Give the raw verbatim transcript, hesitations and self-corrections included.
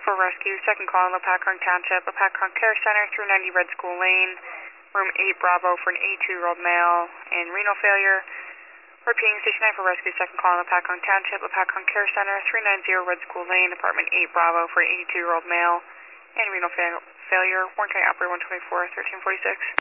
for rescue, second call in Lopakong Township, Lopakong Care Center, three ninety Red School Lane, room eight Bravo for an eighty-two-year-old male in renal failure. Repeating, station nine for rescue, second call in Lopakong Township, Lopakong Care Center, three ninety Red School Lane, apartment eight Bravo for an eighty-two-year-old male in renal fa failure. Warren County Operator one twenty-four, thirteen forty-six.